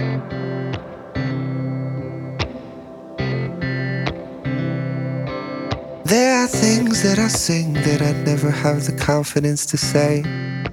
There are things that I sing that I'd never have the confidence to say.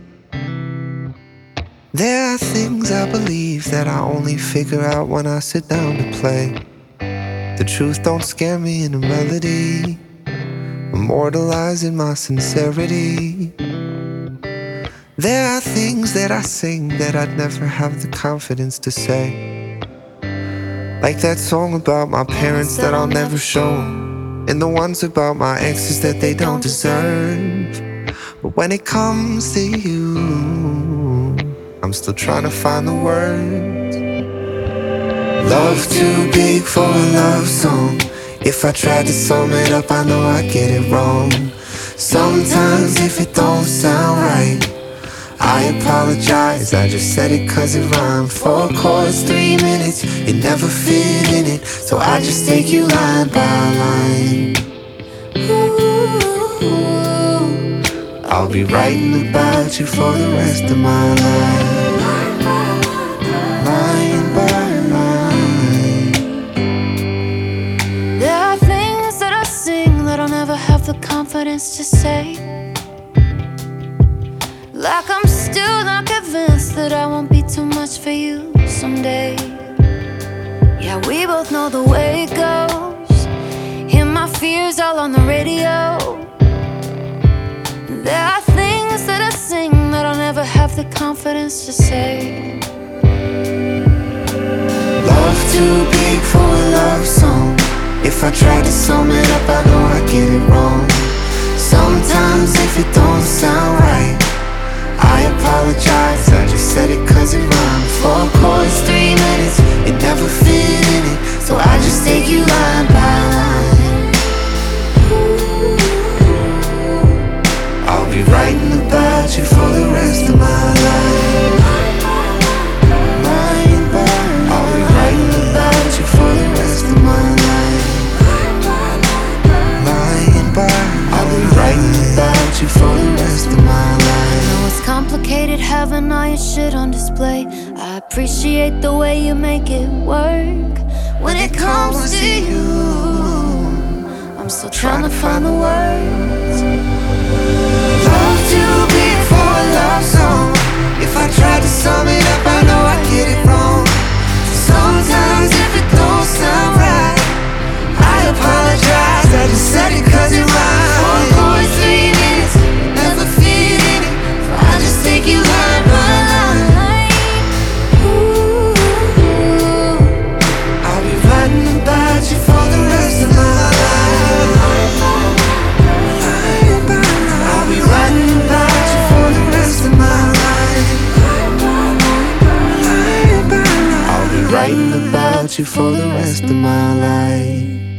There are things I believe that I only figure out when I sit down to play. The truth don't scare me in a melody, immortalizing my sincerity. There are things that I sing that I'd never have the confidence to say. Like that song about my parents that I'll never show 'em, and the ones about my exes that they don't deserve. But when it comes to you, I'm still trying to find the words. Love too big for a love song. If I tried to sum it up, I know I get it wrong. Sometimes if it don't sound right, I apologize, I just said it cause it rhymed. 4 chords, 3 minutes, it never fit in it, so I just take you line by line. I'll be writing about you for the rest of my life, line by line. There are things that I sing that I'll never have the confidence to say. Like I'm still not convinced that I won't be too much for you someday. Yeah, we both know the way it goes. Hear my fears all on the radio. There are things that I sing that I'll never have the confidence to say. Love too big for a love song. If I try to sum it up, I know I get it wrong. Sometimes if it don't sound right, I apologize, I just said it cause it rhymed. 4 chords, 3 minutes, it never fit in it, so I just take you line by line. I'll be writing about you for the rest of my life, line by line. I'll be writing about you for the rest of my life, line by line. I'll be writing about you for the rest of my life. It's complicated having all your shit on display. I appreciate the way you make it work. When it comes to you, I'm still trying to find the words. Love too big for a love song. If I tried to sum it up, I know I get it wrong. Sometimes if it don't sound right, I apologize, I just said it cause it rhymes. 4 chords, 3 minutes, never fit in it, so I just take you line by line. I'll be writing about you for the rest of my life, line by line. I'll be writing about you for the rest of my life, line by line. I'll be writing about you for the rest of my life.